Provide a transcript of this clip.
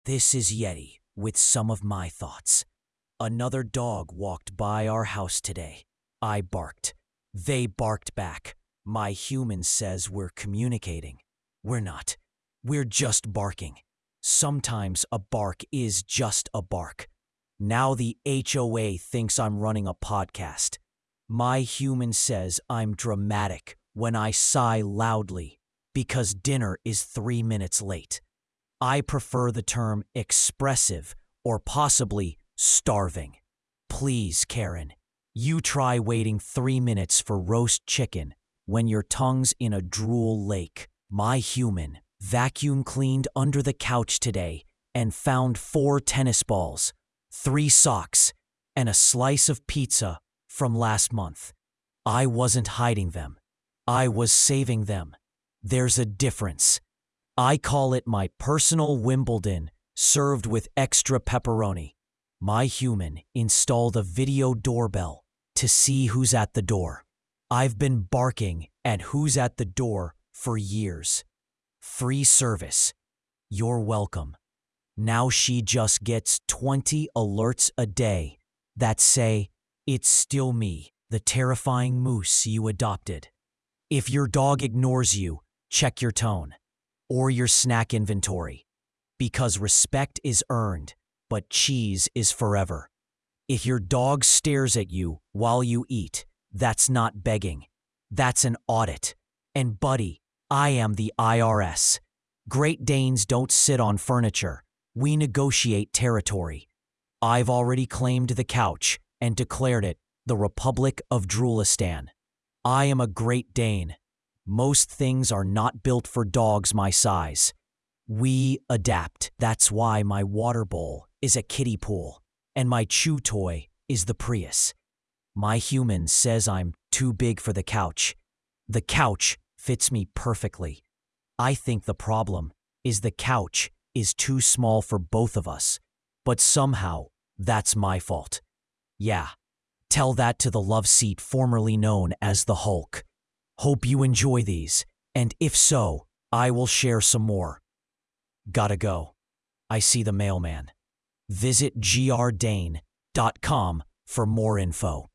This is Yeti with some of my thoughts. Another dog walked by our house today. I barked. They barked back. My human says we're communicating. We're not. We're just barking. Sometimes a bark is just a bark. Now the HOA thinks I'm running a podcast. My human says I'm dramatic when I sigh loudly because dinner is 3 minutes late. I prefer the term expressive or possibly starving. Please, Karen, you try waiting 3 minutes for roast chicken when your tongue's in a drool lake. My human vacuum cleaned under the couch today and found 4 tennis balls, 3 socks, and a slice of pizza from last month. I wasn't hiding them. I was saving them. There's a difference. I call it my personal Wimbledon served with extra pepperoni. My human installed a video doorbell to see who's at the door. I've been barking at who's at the door for years. Free service. You're welcome. Now she just gets 20 alerts a day that say, "It's still me, the terrifying moose you adopted." If your dog ignores you, check your tone or your snack inventory, because respect is earned, but cheese is forever. If your dog stares at you while you eat, that's not begging. That's an audit. And buddy, I am the IRS. Great Danes don't sit on furniture. We negotiate territory. I've already claimed the couch and declared it the Republic of Droolistan. I am a Great Dane. Most things are not built for dogs my size. We adapt. That's why my water bowl is a kiddie pool, and my chew toy is the Prius. My human says I'm too big for the couch. The couch fits me perfectly. I think the problem is the couch is too small for both of us, but somehow that's my fault. Yeah, tell that to the love seat formerly known as the Hulk. Hope you enjoy these, and if so, I will share some more. Gotta go. I see the mailman. Visit grdane.com for more info.